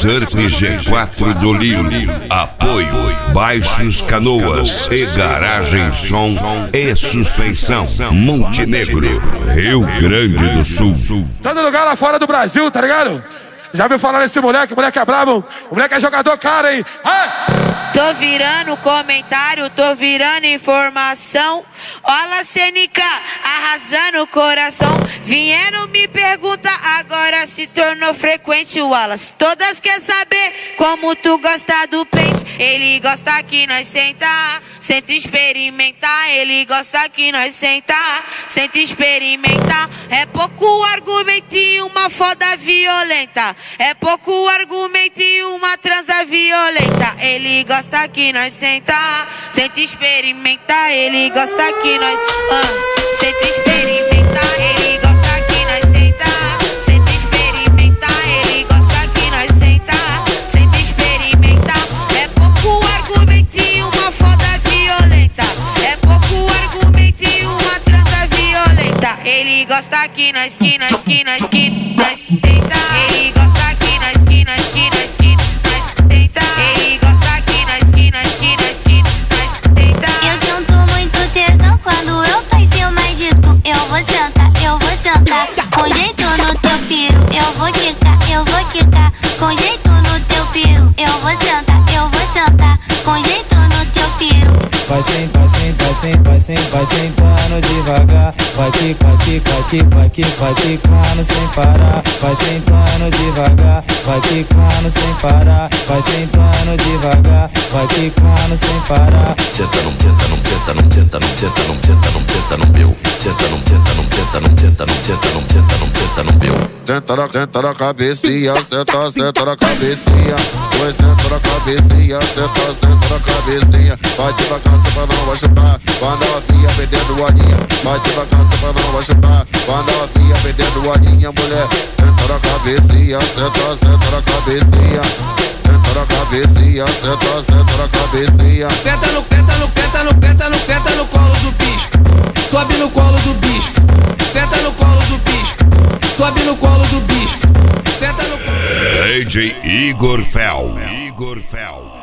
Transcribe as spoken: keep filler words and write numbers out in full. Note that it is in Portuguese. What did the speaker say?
Surf G quatro do Lilo. Apoio Baixos Canoas e Garagem Som e Suspensão Montenegro, Rio Grande do Sul. Todo lugar lá fora do Brasil, tá ligado? Já ouviu falar nesse moleque? O moleque é brabo, o moleque é jogador, cara, hein? Ah! Tô virando comentário, tô virando informação. Olha C N K, arrasando o coração. Vieram me perguntar, agora se tornou frequente o Wallace. Todas quer saber como tu gosta do pente. Ele gosta que nós sentar, senta experimentar. Ele gosta que nós sentar, senta experimentar. É pouco argumento e uma foda violenta. É pouco argumento e uma transa violenta. Ele gosta que nós sentar, senta experimentar. Ele gosta que nós uh, senta experimentar. Ele gosta que nós sentar, senta experimentar. Ele gosta que nós sentar, senta experimentar. É pouco argumento e uma foda violenta. É pouco argumento e uma transa violenta. Ele gosta que nós, que nós, que nós, que nós tenta. Ele gosta que nós, que nós, que nós, que nós tenta. Ele gosta que nós, que nós, que nós, que nós tenta. Eu sinto muito tesão quando eu tô em cima de tu. Eu vou sentar, eu vou sentar com jeito no teu piro. Eu vou quicar, eu vou quicar com jeito no teu piro. Eu vou sentar, eu vou sentar com jeito no teu piro. Vai sentar, sentar, sentar, vai sentar, vai sentando devagar. Vai quicar, quicar, quicar, quicar, vai quicando sem parar. Vai sentando devagar, vai quicando sem parar. Vai sentando devagar, vai quicando sem parar. Senta, não senta, não senta, não senta, não senta, não senta, não senta no meu. Senta, não senta, não senta, não senta, não senta, não senta, não senta no meu. Senta na, senta na cabecinha, senta, senta na cabecinha. Vai senta na cabecinha, senta, senta na cabecinha. Vai devagar, só pra não vai chutar. Vai novinha vendendo a linha. Vai devagar, só pra não vai chutar. Vai novinha vendendo a linha, mulher. Senta na cabecinha, senta, senta na cabecinha. Senta na cabecinha, senta, senta na cabecinha. Tenta no, tenta no, tenta no, tenta no, tenta no colo do bicho. Sobe no colo do bicho. Tenta no colo do bicho. Sobe no colo do bicho. Tenta no colo. D J Igor Fel. Igor Fel.